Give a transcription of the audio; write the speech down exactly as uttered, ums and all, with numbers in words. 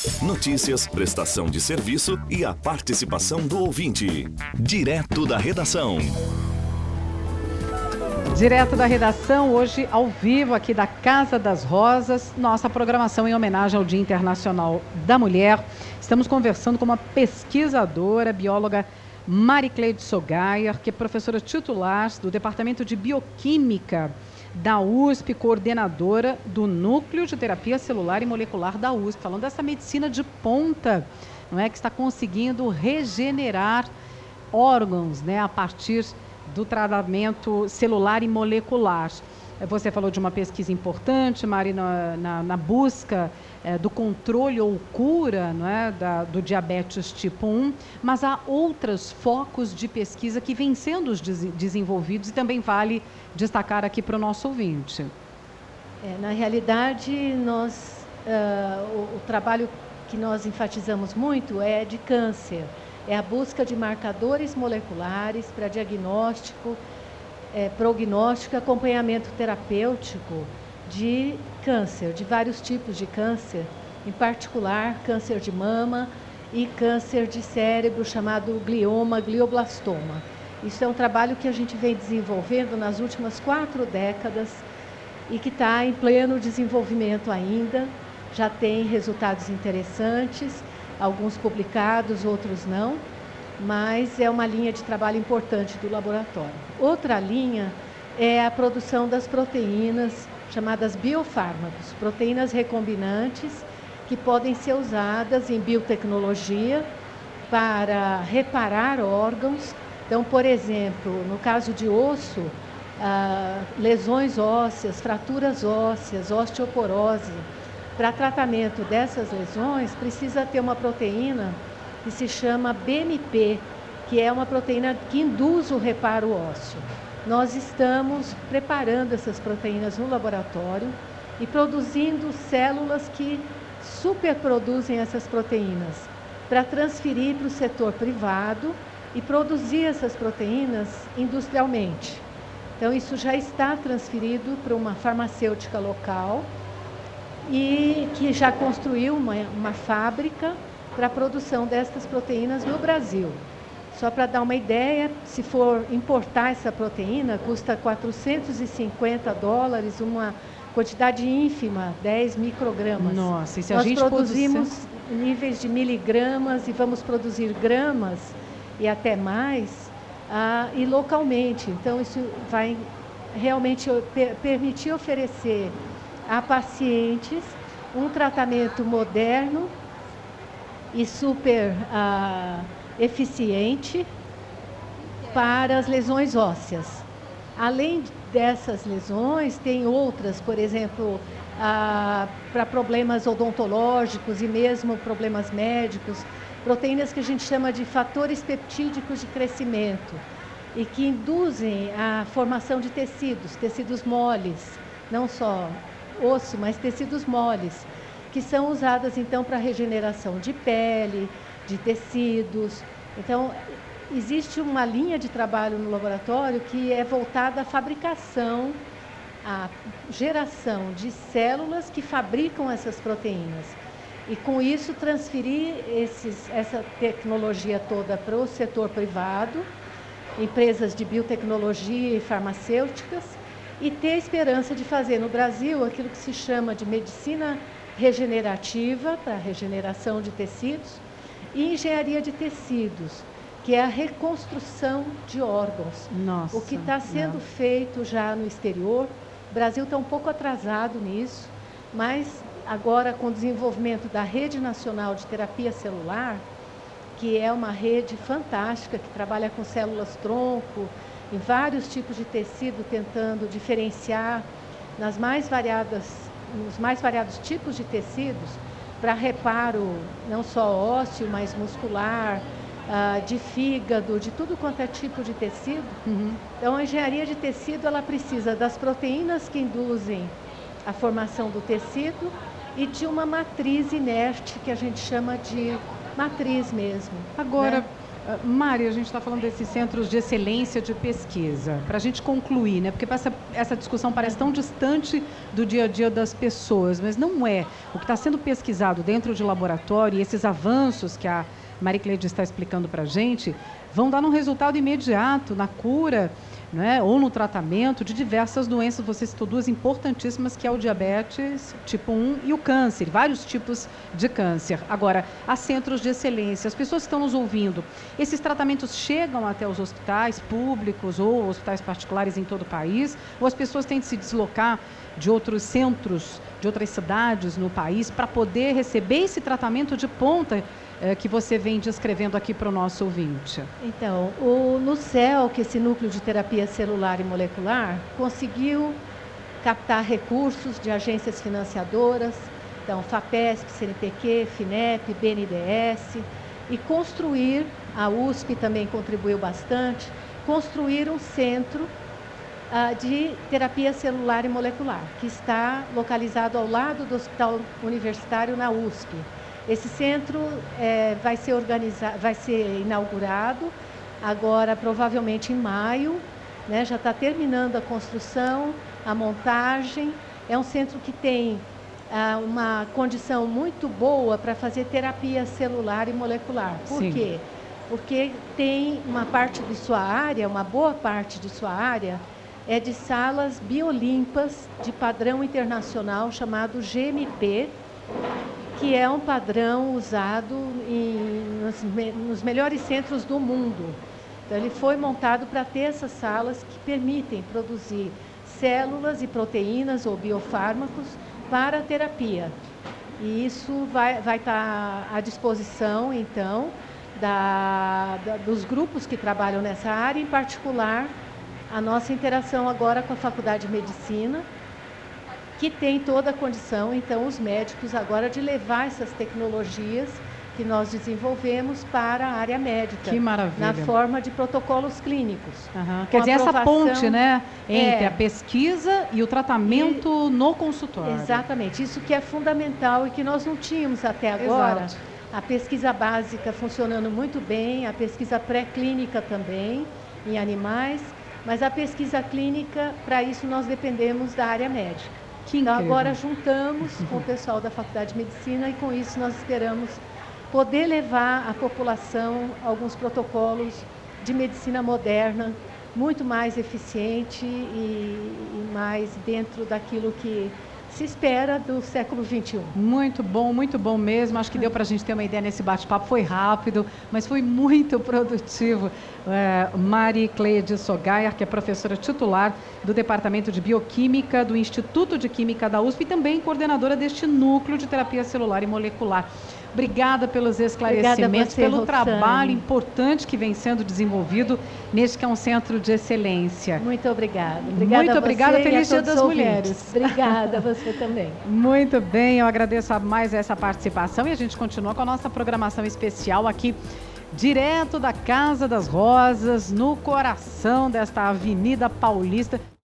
Notícias, prestação de serviço e a participação do ouvinte. Direto da redação. Direto da redação, hoje ao vivo aqui da Casa das Rosas, nossa programação em homenagem ao Dia Internacional da Mulher. Estamos conversando com uma pesquisadora, bióloga Maricleide Sogayer, que é professora titular do Departamento de Bioquímica da U S P, coordenadora do Núcleo de Terapia Celular e Molecular da U S P, falando dessa medicina de ponta, não é, que está conseguindo regenerar órgãos, né, a partir do tratamento celular e molecular. Você falou de uma pesquisa importante, Mari, na, na, na busca é, do controle ou cura, não é, da, do diabetes tipo um, mas há outros focos de pesquisa que vêm sendo des, desenvolvidos e também vale destacar aqui para o nosso ouvinte. É, na realidade, nós, uh, o, o trabalho que nós enfatizamos muito é de câncer. É a busca de marcadores moleculares para diagnóstico, é, prognóstico e acompanhamento terapêutico de câncer, de vários tipos de câncer, em particular câncer de mama e câncer de cérebro chamado glioma, glioblastoma. Isso é um trabalho que a gente vem desenvolvendo nas últimas quatro décadas e que está em pleno desenvolvimento ainda, já tem resultados interessantes, alguns publicados, outros não, mas é uma linha de trabalho importante do laboratório. Outra linha é a produção das proteínas chamadas biofármacos, proteínas recombinantes que podem ser usadas em biotecnologia para reparar órgãos. Então, por exemplo, no caso de osso, ah, lesões ósseas, fraturas ósseas, osteoporose. Para tratamento dessas lesões, precisa ter uma proteína que se chama B M P, que é uma proteína que induz o reparo ósseo. Nós estamos preparando essas proteínas no laboratório e produzindo células que superproduzem essas proteínas para transferir para o setor privado e produzir essas proteínas industrialmente. Então, isso já está transferido para uma farmacêutica local e que já construiu uma, uma fábrica para a produção destas proteínas no Brasil. Só para dar uma ideia, se for importar essa proteína, custa quatrocentos e cinquenta dólares, uma quantidade ínfima, dez microgramas. Nossa, e se a Nós gente produzimos produzir... níveis de miligramas e vamos produzir gramas e até mais, ah, e localmente. Então, isso vai realmente per- permitir oferecer a pacientes um tratamento moderno e super ah, eficiente para as lesões ósseas. Além dessas lesões, tem outras, por exemplo, ah, para problemas odontológicos e mesmo problemas médicos, proteínas que a gente chama de fatores peptídicos de crescimento e que induzem a formação de tecidos, tecidos moles, não só osso, mas tecidos moles, que são usadas então para regeneração de pele, de tecidos. Então, existe uma linha de trabalho no laboratório que é voltada à fabricação, à geração de células que fabricam essas proteínas. E com isso transferir esses, essa tecnologia toda para o setor privado, empresas de biotecnologia e farmacêuticas, e ter a esperança de fazer no Brasil aquilo que se chama de medicina regenerativa, para regeneração de tecidos, e engenharia de tecidos, que é a reconstrução de órgãos. Nossa, o que está sendo não. feito já no exterior. O Brasil está um pouco atrasado nisso, mas agora com o desenvolvimento da Rede Nacional de Terapia Celular, que é uma rede fantástica, que trabalha com células-tronco, em vários tipos de tecido, tentando diferenciar nas mais variadas, nos mais variados tipos de tecidos, para reparo não só ósseo, mas muscular, ah, de fígado, de tudo quanto é tipo de tecido. Uhum. Então, a engenharia de tecido, ela precisa das proteínas que induzem a formação do tecido e de uma matriz inerte, que a gente chama de matriz mesmo. Agora, né? Uh, Mari, a gente está falando desses centros de excelência de pesquisa. Para a gente concluir, né? Porque essa, essa discussão parece tão distante do dia a dia das pessoas, mas não é. O que está sendo pesquisado dentro de laboratório e esses avanços que a Marie Cleide está explicando para a gente vão dar um resultado imediato na cura, né, ou no tratamento de diversas doenças. Você citou duas importantíssimas, que é o diabetes tipo um e o câncer, vários tipos de câncer. Agora, há centros de excelência, as pessoas que estão nos ouvindo, esses tratamentos chegam até os hospitais públicos ou hospitais particulares em todo o país, ou as pessoas têm de se deslocar de outros centros, de outras cidades no país, para poder receber esse tratamento de ponta é, que você vem descrevendo aqui para o nosso ouvinte? Então, o NuCel, que é esse núcleo de terapia celular e molecular, conseguiu captar recursos de agências financiadoras, então FAPESP, C N P Q, FINEP, B N D E S, e construir, a U S P também contribuiu bastante, construir um centro uh, de terapia celular e molecular, que está localizado ao lado do Hospital Universitário na U S P. Esse centro é, vai ser organizado, vai ser inaugurado agora provavelmente em maio, né? Já está terminando a construção, a montagem. É um centro que tem ah, uma condição muito boa para fazer terapia celular e molecular. Por Sim. quê? Porque tem uma parte de sua área, uma boa parte de sua área, é de salas biolimpas de padrão internacional chamado G M P, que é um padrão usado em, nos, me, nos melhores centros do mundo. Então, ele foi montado para ter essas salas que permitem produzir células e proteínas ou biofármacos para a terapia. E isso vai, vai estar à disposição, então, da, da, dos grupos que trabalham nessa área, em particular, a nossa interação agora com a Faculdade de Medicina, que tem toda a condição, então, os médicos agora de levar essas tecnologias que nós desenvolvemos para a área médica. Que maravilha. Na forma de protocolos clínicos. Uhum. Quer dizer, essa ponte, né, entre é, a pesquisa e o tratamento e, no consultório. Exatamente. Isso que é fundamental e que nós não tínhamos até agora. Exato. A pesquisa básica funcionando muito bem, a pesquisa pré-clínica também, em animais, mas a pesquisa clínica, para isso nós dependemos da área médica. Que então, incrível. agora juntamos com o pessoal da Faculdade de Medicina e com isso nós esperamos poder levar à população alguns protocolos de medicina moderna, muito mais eficiente e, e mais dentro daquilo que se espera do século vinte e um. Muito bom, muito bom mesmo. Acho que deu para a gente ter uma ideia nesse bate-papo. Foi rápido, mas foi muito produtivo. É, Marie Cleide Sogayer, que é professora titular do Departamento de Bioquímica do Instituto de Química da U S P e também coordenadora deste núcleo de terapia celular e molecular. Obrigada pelos esclarecimentos, você, pelo Roxane. trabalho importante que vem sendo desenvolvido neste que é um centro de excelência. Muito obrigada. Obrigada Muito a obrigada, você feliz e a Dia todos das os Mulheres. ouvintes. Obrigada a você também. Muito bem, eu agradeço a mais essa participação e a gente continua com a nossa programação especial aqui, direto da Casa das Rosas, no coração desta Avenida Paulista.